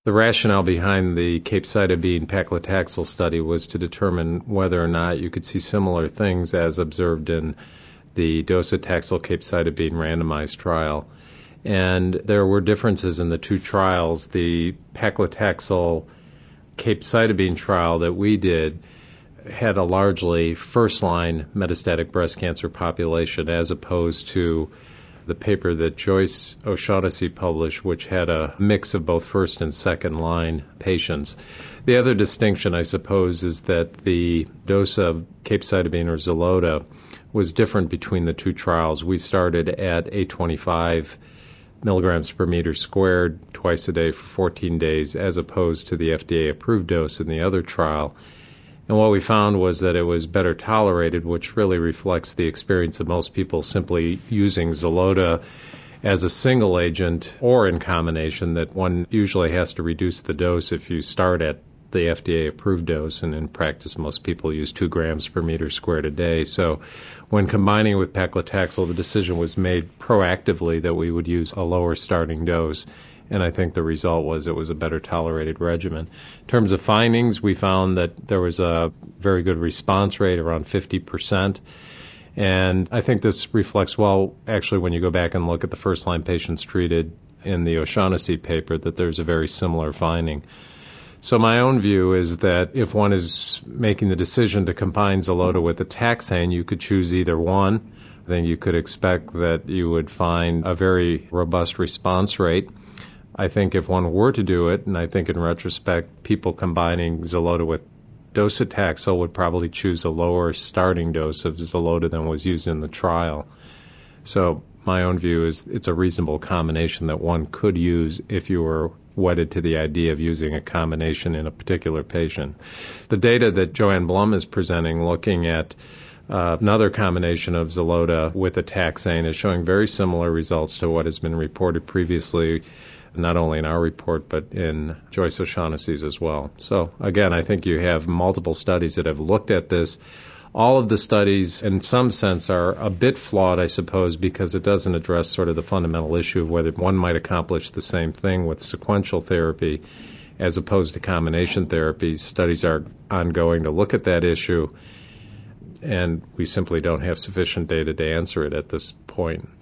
The rationale behind the capecitabine-paclitaxel study was to determine whether or not you could see similar things as observed in the docetaxel capecitabine randomized trial. And there were differences in the two trials. The paclitaxel capecitabine trial that we did had a largely first-line metastatic breast cancer population, as opposed to the paper that Joyce O'Shaughnessy published, which had a mix of both first and second-line patients. The other distinction, I suppose, is that the dose of capecitabine or Xeloda was different between the two trials. We started at 825 milligrams per meter squared twice a day for 14 days, as opposed to the FDA-approved dose in the other trial. And what we found was that it was better tolerated, which really reflects the experience of most people simply using Xeloda as a single agent or in combination, that one usually has to reduce the dose if you start at the FDA-approved dose, and in practice most people use 2 grams per meter squared a day. So when combining with paclitaxel, the decision was made proactively that we would use a lower starting dose. And I think the result was it was a better tolerated regimen. In terms of findings, we found that there was a very good response rate, around 50%. And I think this reflects well, actually, when you go back and look at the first-line patients treated in the O'Shaughnessy paper, that there's a very similar finding. So my own view is that if one is making the decision to combine Xeloda with a taxane, you could choose either one. Then you could expect that you would find a very robust response rate. I think if one were to do it, and I think in retrospect, people combining Xeloda with docetaxel would probably choose a lower starting dose of Xeloda than was used in the trial. So my own view is it's a reasonable combination that one could use if you were wedded to the idea of using a combination in a particular patient. The data that Joanne Blum is presenting, looking at another combination of Xeloda with a taxane, is showing very similar results to what has been reported previously, not only in our report, but in Joyce O'Shaughnessy's as well. So, again, I think you have multiple studies that have looked at this. All of the studies, in some sense, are a bit flawed, I suppose, because it doesn't address sort of the fundamental issue of whether one might accomplish the same thing with sequential therapy as opposed to combination therapy. Studies are ongoing to look at that issue, and we simply don't have sufficient data to answer it at this point.